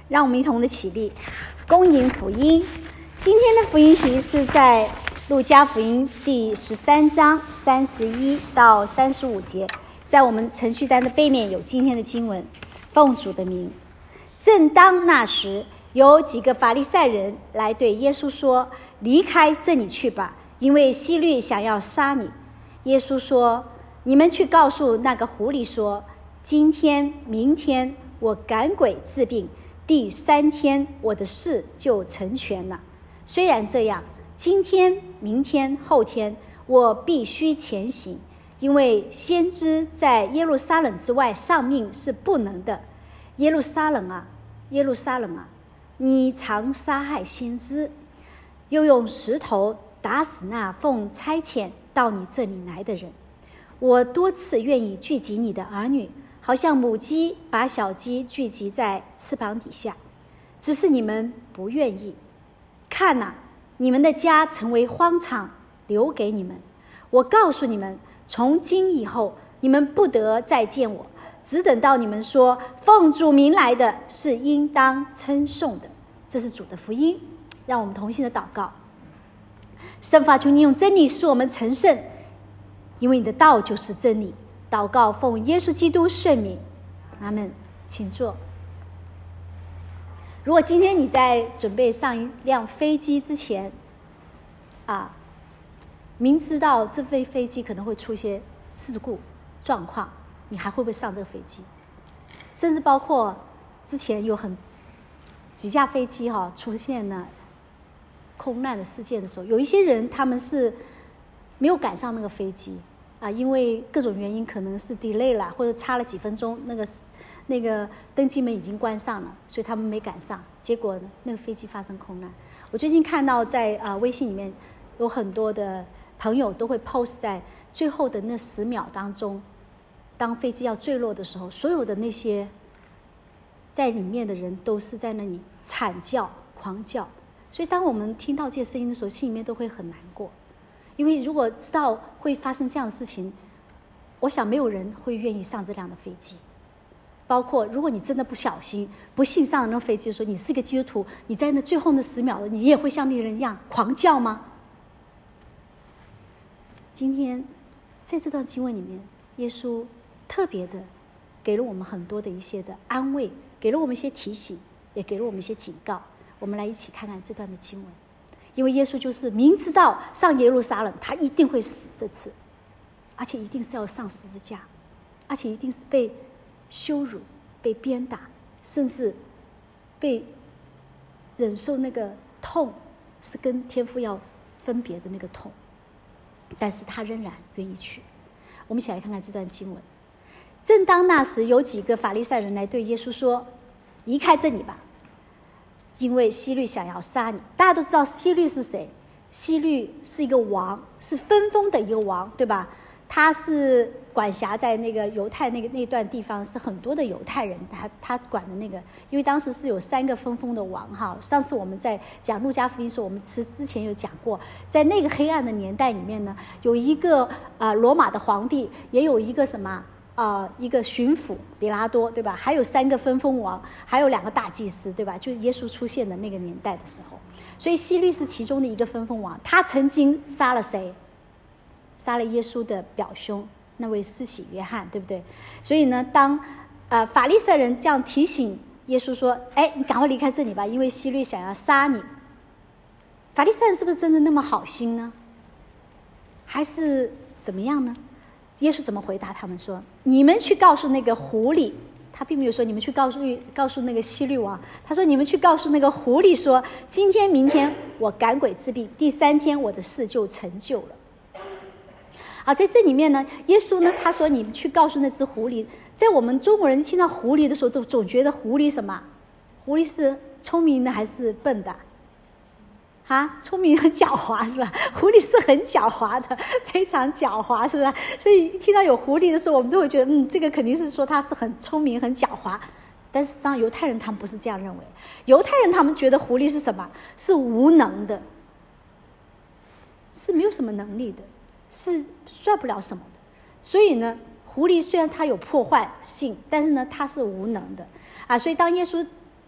让我们一同的起立，恭迎福音。今天的福音题是在路加福音第13章31到35节，在我们程序单的背面有今天的经文。奉主的名。正当那时，有几个法利赛人来对耶稣说：离开这里去吧，因为希律想要杀你。耶稣说：你们去告诉那个狐狸说，今天明天我赶鬼治病，第3天我的事就成全了。虽然这样，今天明天后天我必须前行，因为先知在耶路撒冷之外丧命是不能的。耶路撒冷啊，耶路撒冷啊，你常杀害先知，又用石头打死那奉差遣到你这里来的人。我多次愿意聚集你的儿女，好像母鸡把小鸡聚集在翅膀底下，只是你们不愿意。看哪，你们的家成为荒场，留给你们。我告诉你们，从今以后，你们不得再见我，只等到你们说奉主名来的是应当称颂的。这是主的福音。让我们同心的祷告。圣父，求你用真理使我们成圣，因为你的道就是真理。祷告奉耶稣基督圣名，阿们。请坐。如果今天你在准备上一辆飞机之前明知道这飞机可能会出一些事故状况，你还会不会上这个飞机？甚至包括之前有几架飞机出现了空难的事件的时候，有一些人他们是没有赶上那个飞机因为各种原因，可能是 delay 了，或者差了几分钟，那个登机门已经关上了，所以他们没赶上，结果呢，那个飞机发生空难。我最近看到在微信里面有很多的朋友都会 post 在最后的那10秒当中，当飞机要坠落的时候，所有的那些在里面的人都是在那里惨叫狂叫。所以当我们听到这些声音的时候，心里面都会很难过，因为如果知道会发生这样的事情，我想没有人会愿意上这辆的飞机。包括如果你真的不小心不幸上了那飞机的时候，你是个基督徒，你在那最后那10秒你也会像那人一样狂叫吗？今天在这段经文里面，耶稣特别的给了我们很多的一些的安慰，给了我们一些提醒，也给了我们一些警告。我们来一起看看这段的经文。因为耶稣就是明知道上耶路撒冷他一定会死这次，而且一定是要上十字架，而且一定是被羞辱、被鞭打，甚至被忍受那个痛，是跟天父要分别的那个痛，但是他仍然愿意去。我们一起来看看这段经文。正当那时，有几个法利赛人来对耶稣说：离开这里吧，因为希律想要杀你。大家都知道希律是谁？希律是一个王，是分封的一个王，对吧？他是管辖在那个犹太那段地方，是很多的犹太人，他管的那个，因为当时是有3个分封的王上次我们在讲路加福音的时候，我们之前有讲过，在那个黑暗的年代里面呢，有一个罗马的皇帝，也有一个一个巡抚比拉多，对吧？还有3个分封王，还有2个大祭司，对吧？就耶稣出现的那个年代的时候，所以希律是其中的一个分封王。他曾经杀了谁？杀了耶稣的表兄，那位施洗约翰，对不对？所以呢，当法利赛人这样提醒耶稣说：你赶快离开这里吧，因为希律想要杀你。法利赛人是不是真的那么好心呢？还是怎么样呢？耶稣怎么回答他们说：你们去告诉那个狐狸。他并没有说你们去告诉那个希律王，他说你们去告诉那个狐狸说，今天明天我赶鬼治病，第3天我的事就成就了。在这里面呢，耶稣呢，他说你们去告诉那只狐狸。在我们中国人听到狐狸的时候，都总觉得狐狸什么？狐狸是聪明的还是笨的？聪明很狡猾是吧？狐狸是很狡猾的，非常狡猾，是不是？所以听到有狐狸的时候，我们都会觉得这个肯定是说他是很聪明很狡猾。但实际上犹太人他们不是这样认为，犹太人他们觉得狐狸是什么？是无能的，是没有什么能力的，是算不了什么的。所以呢，狐狸虽然它有破坏性，但是呢它是无能的所以当耶稣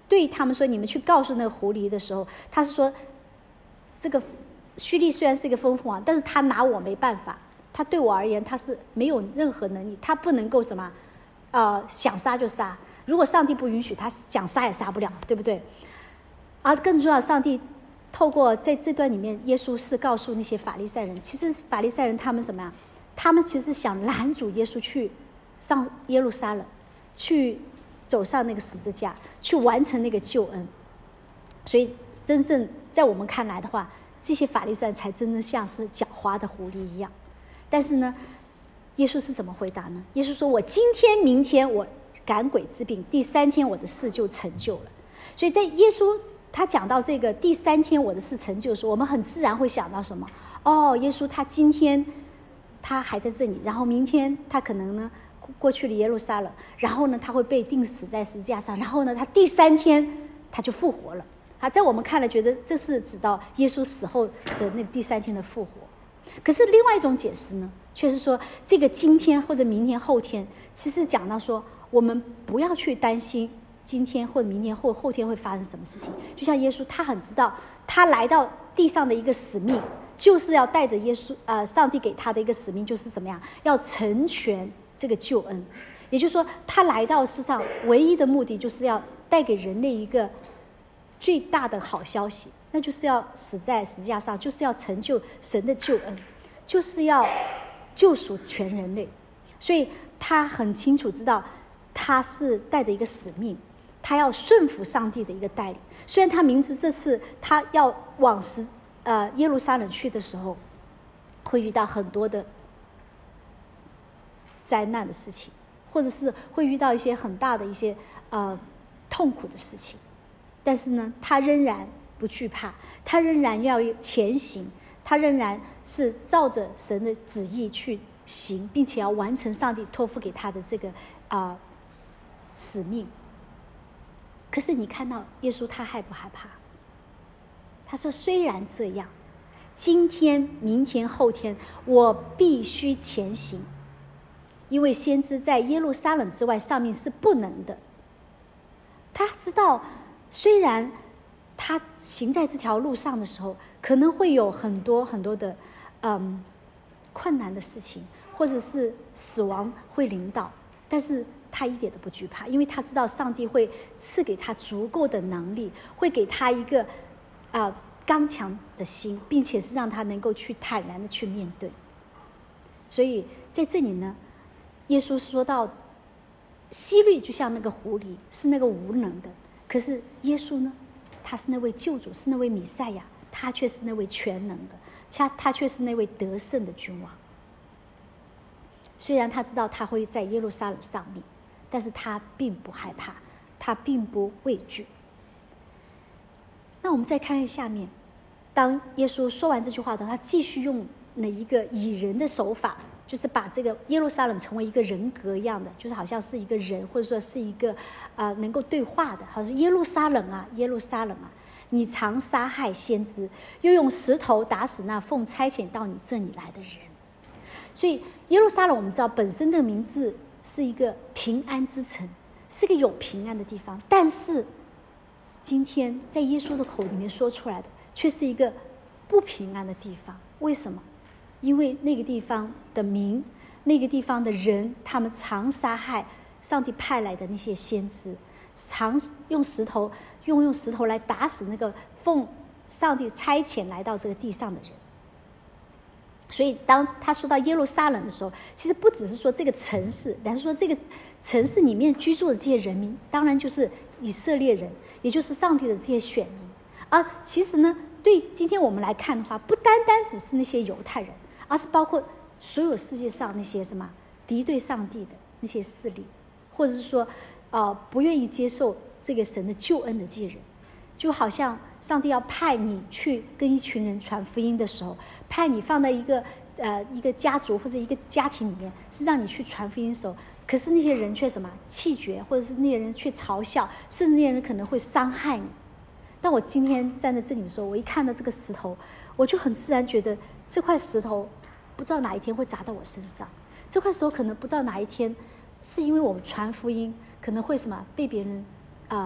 对他们说你们去告诉那个狐狸的时候，他是说这个虚利虽然是一个丰富王，但是他拿我没办法，他对我而言他是没有任何能力，他不能够什么想杀就杀，如果上帝不允许他想杀也杀不了，对不对？而更重要，上帝透过在这段里面，耶稣是告诉那些法利赛人，其实法利赛人他们什么呀？他们其实想拦阻耶稣去上耶路撒冷，去走上那个十字架，去完成那个救恩。所以真正在我们看来的话，这些法利赛人才真正像是狡猾的狐狸一样。但是呢，耶稣是怎么回答呢？耶稣说，我今天明天我赶鬼治病，第3天我的事就成就了。所以在耶稣他讲到这个第3天我的事成就的时候，我们很自然会想到什么？耶稣他今天他还在这里，然后明天他可能呢过去了耶路撒冷，然后呢他会被钉死在十字架上，然后呢他第3天他就复活了。在我们看来觉得这是指到耶稣死后的那个第3天的复活。可是另外一种解释呢，却是说这个今天或者明天后天，其实讲到说我们不要去担心今天或者明天或后天会发生什么事情。就像耶稣他很知道他来到地上的一个使命，就是要带着上帝给他的一个使命，就是怎么样要成全这个救恩。也就是说他来到世上唯一的目的就是要带给人类一个最大的好消息，那就是要死在十字架上，就是要成就神的救恩，就是要救赎全人类。所以他很清楚知道他是带着一个使命，他要顺服上帝的一个带领。虽然他明知这次他要往耶路撒冷去的时候会遇到很多的灾难的事情，或者是会遇到一些很大的一些痛苦的事情，但是呢他仍然不惧怕，他仍然要前行，他仍然是照着神的旨意去行，并且要完成上帝托付给他的这个使命。可是你看到耶稣他害不害怕？他说虽然这样，今天明天后天我必须前行，因为先知在耶路撒冷之外上面是不能的。他知道虽然他行在这条路上的时候可能会有很多很多的困难的事情，或者是死亡会临到，但是他一点都不惧怕，因为他知道上帝会赐给他足够的能力，会给他一个刚强的心，并且是让他能够去坦然的去面对。所以在这里呢，耶稣说到希律就像那个狐狸，是那个无能的，可是耶稣呢，他是那位救主，是那位弥赛亚，他却是那位全能的，他却是那位得胜的君王。虽然他知道他会在耶路撒冷丧命，但是他并不害怕，他并不畏惧。那我们再看看下面，当耶稣说完这句话的时候，他继续用了一个以人的手法，就是把这个耶路撒冷成为一个人格一样的，就是好像是一个人，或者说是一个能够对话的。他说耶路撒冷啊，耶路撒冷啊，你常杀害先知，又用石头打死那奉差遣到你这里来的人。所以耶路撒冷我们知道本身这个名字是一个平安之城，是个有平安的地方，但是今天在耶稣的口里面说出来的却是一个不平安的地方。为什么？因为那个地方的民，那个地方的人，他们常杀害上帝派来的那些先知，常用石头来打死那个奉上帝差遣来到这个地上的人。所以当他说到耶路撒冷的时候，其实不只是说这个城市，而是说这个城市里面居住的这些人民，当然就是以色列人，也就是上帝的这些选民。而其实呢，对今天我们来看的话，不单单只是那些犹太人，而是包括所有世界上那些什么敌对上帝的那些势力，或者是说不愿意接受这个神的救恩的这些人。就好像上帝要派你去跟一群人传福音的时候，派你放在一个家族或者一个家庭里面，是让你去传福音的时候，可是那些人却什么弃绝，或者是那些人却嘲笑，甚至那些人可能会伤害你。但我今天站在这里的时候，我一看到这个石头，我就很自然觉得这块石头不知道哪一天会砸到我身上，这块石头可能不知道哪一天是因为我们传福音可能会什么被别人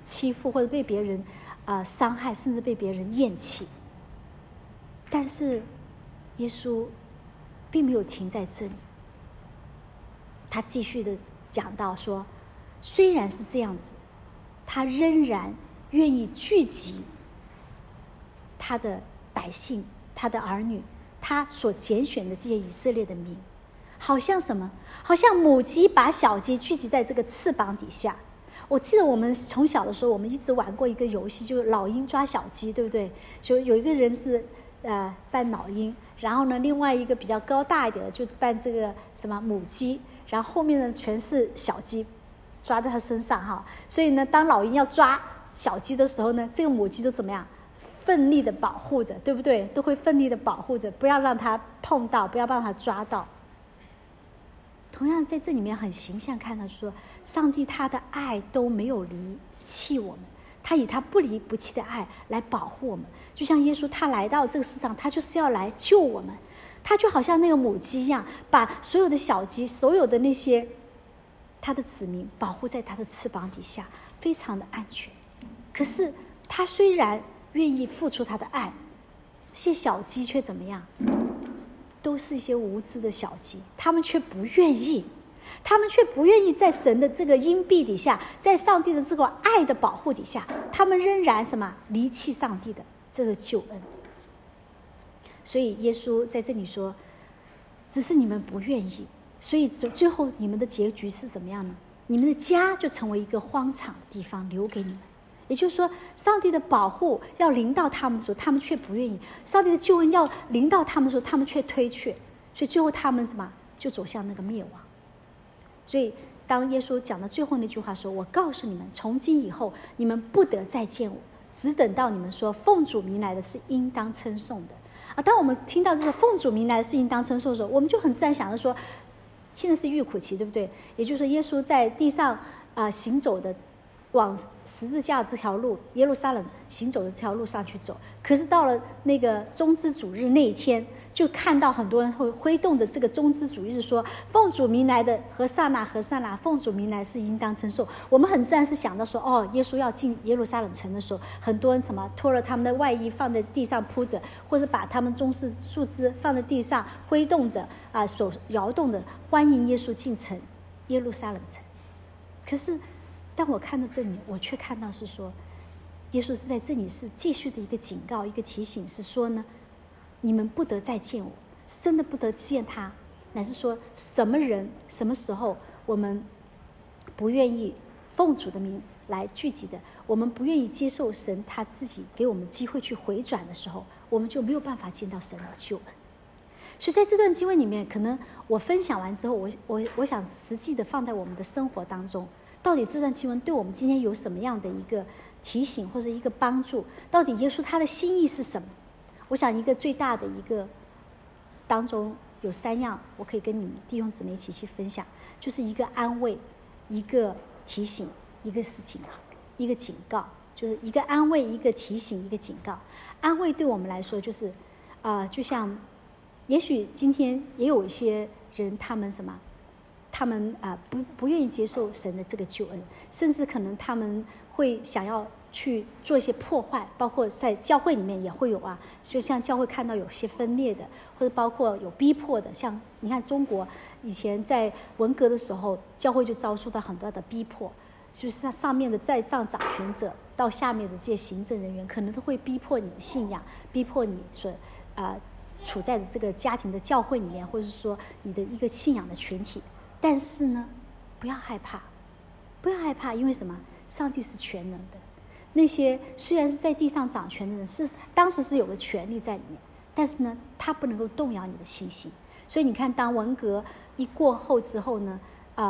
欺负，或者被别人伤害，甚至被别人厌弃。但是耶稣并没有停在这里，他继续的讲到说，虽然是这样子，他仍然愿意聚集他的百姓，他的儿女，他所拣选的这些以色列的民，好像什么？好像母鸡把小鸡聚集在这个翅膀底下。我记得我们从小的时候，我们一直玩过一个游戏，就是老鹰抓小鸡，对不对？就有一个人是扮老鹰，然后呢，另外一个比较高大一点的就扮这个什么母鸡，然后后面呢全是小鸡抓在他身上哈。所以呢，当老鹰要抓小鸡的时候呢，这个母鸡都怎么样？奋力的保护着，对不对？都会奋力的保护着，不要让它碰到，不要让它抓到。同样在这里面很形象看到说，上帝他的爱都没有离弃我们，他以他不离不弃的爱来保护我们。就像耶稣他来到这个世上，他就是要来救我们，他就好像那个母鸡一样，把所有的小鸡，所有的那些他的子民保护在他的翅膀底下，非常的安全。可是他虽然愿意付出他的爱，这些小鸡却怎么样？都是一些无知的小鸡，他们却不愿意，他们却不愿意在神的这个荫庇底下，在上帝的这个爱的保护底下，他们仍然什么？离弃上帝的这个救恩。所以耶稣在这里说，只是你们不愿意，所以最后你们的结局是怎么样呢？你们的家就成为一个荒场的地方，留给你们。也就是说，上帝的保护要临到他们的时候，他们却不愿意；上帝的救恩要临到他们的时候，他们却推却。所以最后他们什么？就走向那个灭亡。所以当耶稣讲到最后那句话说：“我告诉你们，从今以后，你们不得再见我，只等到你们说奉主名来的是应当称颂的。”当我们听到这个奉主名来的是应当称颂的时候，我们就很自然想着说，现在是预苦期，对不对？也就是说，耶稣在地上行走的。往十字架这条路，耶路撒冷行走的这条路上去走。可是到了那个棕枝主日那一天，就看到很多人会挥动着这个棕枝主日说：“奉主名来的何塞那，何塞那，奉主名来是应当称颂。”我们很自然是想到说，哦，耶稣要进耶路撒冷城的时候，很多人什么脱了他们的外衣放在地上铺着，或是把他们棕枝树枝放在地上挥动着手摇动的，欢迎耶稣进城耶路撒冷城。可是当我看到这里，我却看到是说，耶稣是在这里是继续的一个警告，一个提醒，是说呢，你们不得再见我，是真的不得见他，乃是说什么人、什么时候我们不愿意奉主的名来聚集的，我们不愿意接受神他自己给我们机会去回转的时候，我们就没有办法见到神的救恩。所以在这段经文里面，可能我分享完之后，我想实际的放在我们的生活当中。到底这段经文对我们今天有什么样的一个提醒或者一个帮助？到底耶稣他的心意是什么？我想一个最大的一个当中有3样，我可以跟你们弟兄姊妹一起去分享，就是一个安慰，一个提醒，一个是一个警告，就是一个安慰，一个提醒，一个警告。安慰对我们来说就是就像也许今天也有一些人，他们什么？他们不愿意接受神的这个救恩，甚至可能他们会想要去做一些破坏，包括在教会里面也会有就像教会看到有些分裂的，或者包括有逼迫的，像你看中国以前在文革的时候，教会就遭受到很多的逼迫，就是上面的在上掌权者到下面的这些行政人员，可能都会逼迫你的信仰，逼迫你所处在的这个家庭的教会里面，或者是说你的一个信仰的群体。但是呢，不要害怕，不要害怕，因为什么？上帝是全能的。那些虽然是在地上掌权的人，当时是有个权力在里面，但是呢，他不能够动摇你的信心。所以你看，当文革一过后之后呢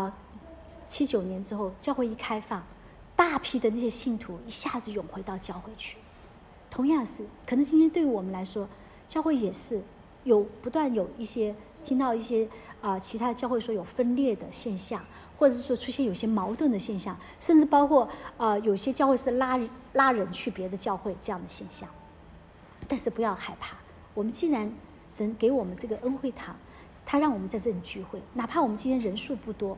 ，79年之后，教会一开放，大批的那些信徒一下子涌回到教会去。同样是，可能今天对于我们来说，教会也是不断有一些听到一些其他的教会说有分裂的现象，或者是说出现有些矛盾的现象，甚至包括有些教会是拉人去别的教会这样的现象。但是不要害怕，我们既然神给我们这个恩惠堂，他让我们在这里聚会，哪怕我们今天人数不多，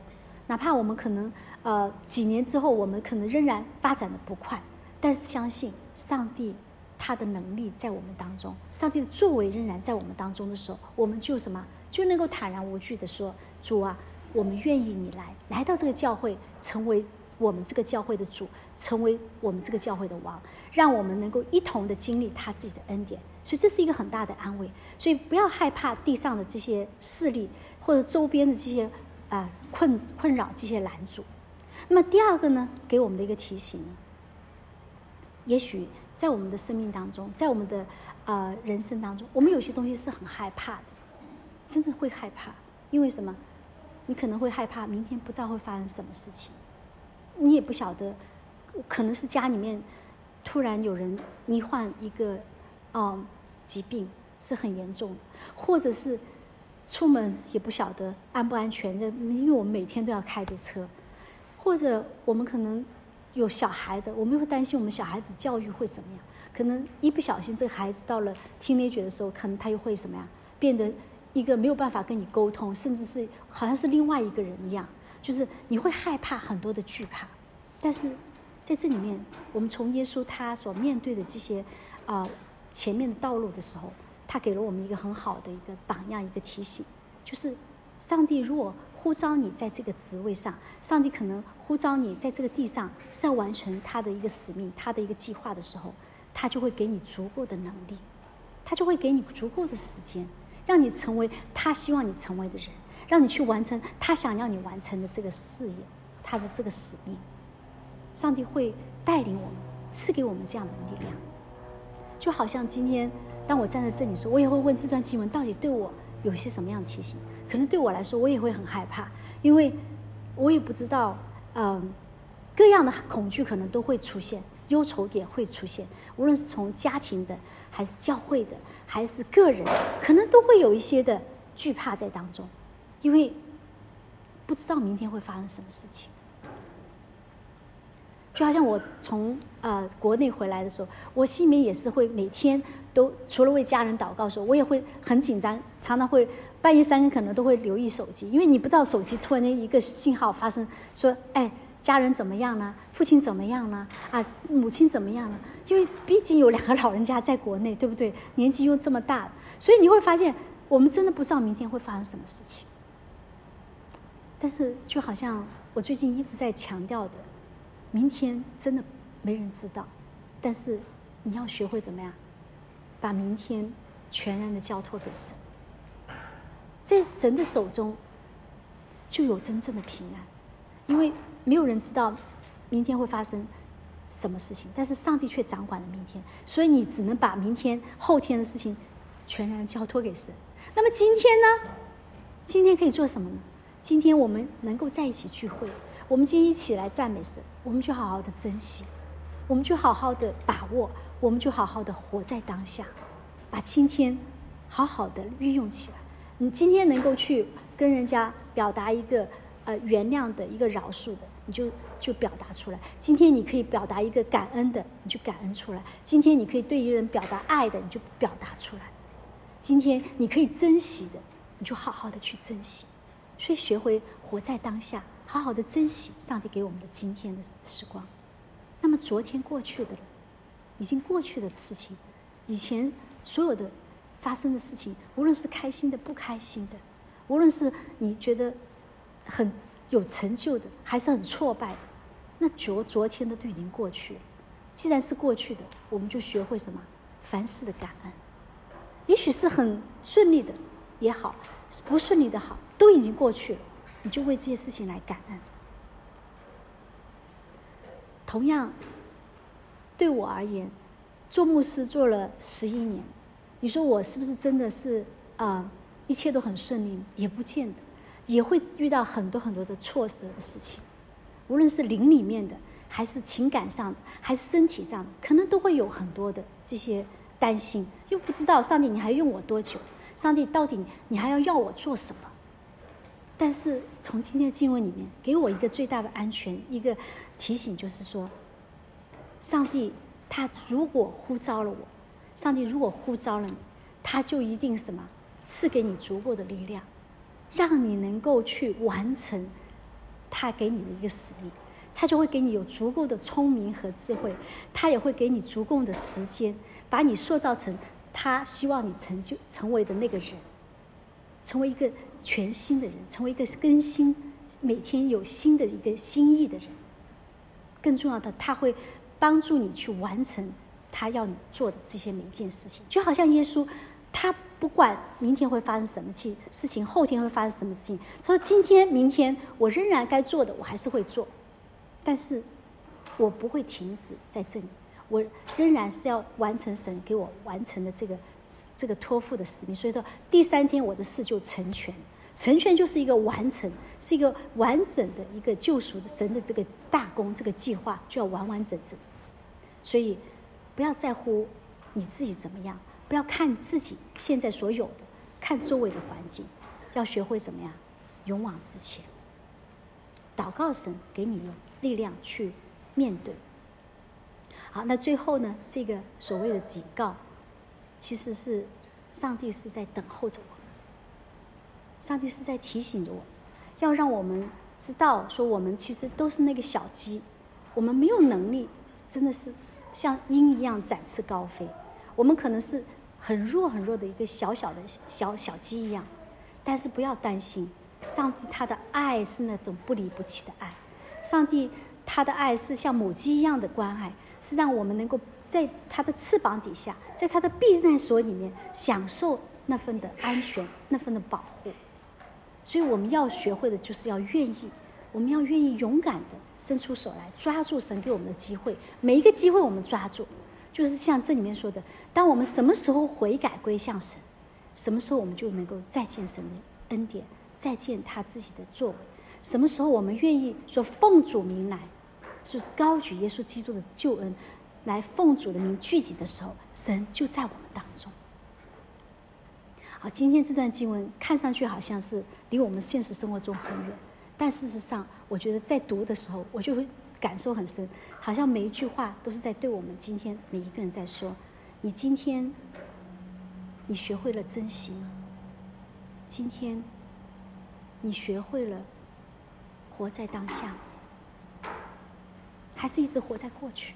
哪怕我们可能几年之后，我们可能仍然发展的不快，但是相信上帝他的能力在我们当中，上帝的作为仍然在我们当中的时候，我们就什么就能够坦然无惧的说，主啊，我们愿意你来到这个教会，成为我们这个教会的主，成为我们这个教会的王，让我们能够一同的经历他自己的恩典。所以这是一个很大的安慰。所以不要害怕地上的这些势力或者周边的这些困扰，这些拦阻。那么第二个呢，给我们的一个提醒呢，也许在我们的生命当中，在我们的人生当中，我们有些东西是很害怕的，真的会害怕。因为什么？你可能会害怕明天不知道会发生什么事情，你也不晓得，可能是家里面突然有人罹患一个疾病是很严重的，或者是出门也不晓得安不安全，因为我们每天都要开着车，或者我们可能有小孩的，我们会担心我们小孩子教育会怎么样，可能一不小心这个孩子到了teenager的时候，可能他又会什么样，变得一个没有办法跟你沟通，甚至是好像是另外一个人一样，就是你会害怕很多的惧怕。但是在这里面，我们从耶稣他所面对的这些前面的道路的时候，他给了我们一个很好的一个榜样，一个提醒，就是上帝如果呼召你在这个职位上，上帝可能呼召你在这个地上是要完成他的一个使命，他的一个计划的时候，他就会给你足够的能力，他就会给你足够的时间，让你成为他希望你成为的人，让你去完成他想要你完成的这个事业，他的这个使命。上帝会带领我们，赐给我们这样的力量。就好像今天当我站在这里的时候，我也会问这段经文到底对我有些什么样的提醒。可能对我来说，我也会很害怕，因为我也不知道各样的恐惧可能都会出现，忧愁也会出现，无论是从家庭的还是教会的还是个人的，可能都会有一些的惧怕在当中，因为不知道明天会发生什么事情。就好像我从国内回来的时候，我心里面也是会每天都除了为家人祷告的时候，我也会很紧张，常常会半夜3更可能都会留意手机，因为你不知道手机突然间一个信号发生，说家人怎么样了，父亲怎么样了母亲怎么样了，因为毕竟有2个老人家在国内，对不对？年纪又这么大，所以你会发现我们真的不知道明天会发生什么事情。但是就好像我最近一直在强调的，明天真的没人知道，但是你要学会怎么样把明天全然的交托给神，在神的手中就有真正的平安。因为没有人知道明天会发生什么事情，但是上帝却掌管了明天，所以你只能把明天后天的事情全然交托给神。那么今天呢？今天可以做什么呢？今天我们能够在一起聚会，我们今天一起来赞美神，我们就好好的珍惜，我们就好好的把握，我们就好好的活在当下，把今天好好的运用起来。你今天能够去跟人家表达一个原谅的一个饶恕的，你就表达出来。今天你可以表达一个感恩的，你就感恩出来。今天你可以对一个人表达爱的，你就表达出来。今天你可以珍惜的，你就好好的去珍惜。所以学会活在当下，好好的珍惜上帝给我们的今天的时光。那么昨天过去的了，已经过去的事情，以前所有的发生的事情，无论是开心的不开心的，无论是你觉得很有成就的还是很挫败的，那昨天的都已经过去了。既然是过去的，我们就学会什么？凡事的感恩。也许是很顺利的也好，不顺利的好，都已经过去了，你就为这些事情来感恩。同样对我而言，做牧师做了11年，你说我是不是真的是一切都很顺利？也不见得，也会遇到很多很多的挫折的事情，无论是灵里面的，还是情感上的，还是身体上的，可能都会有很多的这些担心，又不知道上帝你还用我多久，上帝到底你还要我做什么。但是从今天的经文里面给我一个最大的安全，一个提醒，就是说上帝他如果呼召了我，上帝如果呼召了你，他就一定什么赐给你足够的力量，让你能够去完成他给你的一个使命，他就会给你有足够的聪明和智慧，他也会给你足够的时间，把你塑造成他希望你成为的那个人，成为一个全新的人，成为一个更新，每天有新的一个心意的人。更重要的，他会帮助你去完成他要你做的这些每一件事情。就好像耶稣，他不管明天会发生什么事情，后天会发生什么事情，他说今天明天我仍然该做的我还是会做，但是我不会停止在这里，我仍然是要完成神给我完成的这个托付的使命。所以说第3天我的事就成全，成全就是一个完成，是一个完整的一个救赎的神的这个大功，这个计划就要完完整整。所以不要在乎你自己怎么样，不要看自己现在所有的，看周围的环境，要学会怎么样勇往直前，祷告神给你有力量去面对。好，那最后呢，这个所谓的警告，其实是上帝是在等候着我们，上帝是在提醒着我们，要让我们知道说我们其实都是那个小鸡，我们没有能力真的是像鹰一样展翅高飞，我们可能是很弱很弱的一个小小的小鸡一样，但是不要担心，上帝他的爱是那种不离不弃的爱，上帝他的爱是像母鸡一样的关爱，是让我们能够在他的翅膀底下，在他的避难所里面享受那份的安全，那份的保护。所以我们要学会的就是要愿意，我们要愿意勇敢的伸出手来抓住神给我们的机会，每一个机会我们抓住，就是像这里面说的，当我们什么时候悔改归向神，什么时候我们就能够再见神的恩典，再见他自己的作为。什么时候我们愿意说奉主名来，是高举耶稣基督的救恩，来奉主的名聚集的时候，神就在我们当中。好，今天这段经文看上去好像是离我们现实生活中很远，但事实上我觉得在读的时候我就会感受很深，好像每一句话都是在对我们今天每一个人在说，你今天你学会了珍惜吗？今天你学会了活在当下，还是一直活在过去？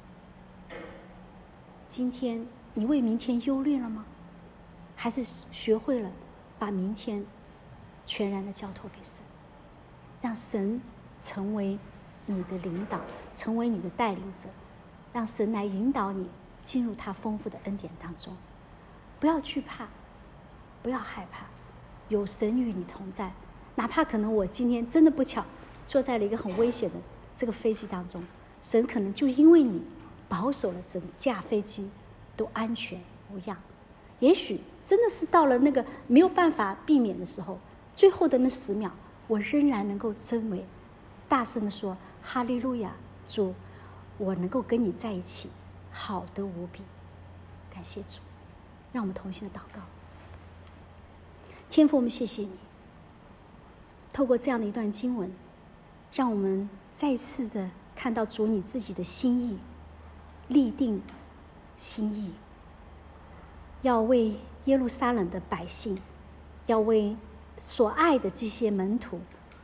今天你为明天忧虑了吗？还是学会了把明天全然的交托给神，让神成为你的领导，成为你的带领者，让神来引导你进入他丰富的恩典当中。不要惧怕，不要害怕，有神与你同在。哪怕可能我今天真的不巧坐在了一个很危险的这个飞机当中，神可能就因为你保守了整架飞机都安全无恙。也许真的是到了那个没有办法避免的时候，最后的那10秒，我仍然能够称为大声的说哈利路亚，主，我能够跟你在一起，好得无比。感谢主，让我们同心的祷告。天父，我们谢谢你，透过这样的一段经文，让我们再次的看到主你自己的心意，立定心意，要为耶路撒冷的百姓，要为所爱的这些门徒，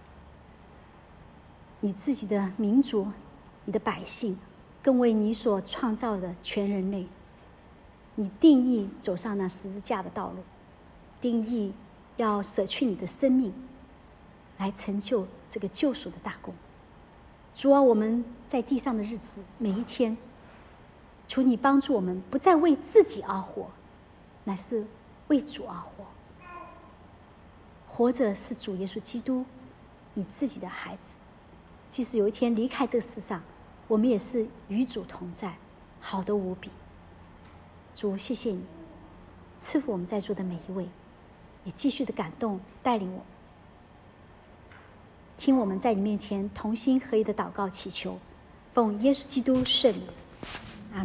你自己的民族，你的百姓，更为你所创造的全人类，你定义走上那十字架的道路，定义要舍去你的生命来成就这个救赎的大功。主啊，我们在地上的日子每一天，求你帮助我们不再为自己而活，乃是为主而活。活着是主耶稣基督，你自己的孩子。即使有一天离开这个世上，我们也是与主同在，好得无比。主，谢谢你赐福我们在座的每一位，也继续的感动带领我们，听我们在你面前同心合一的祷告祈求，奉耶稣基督圣名，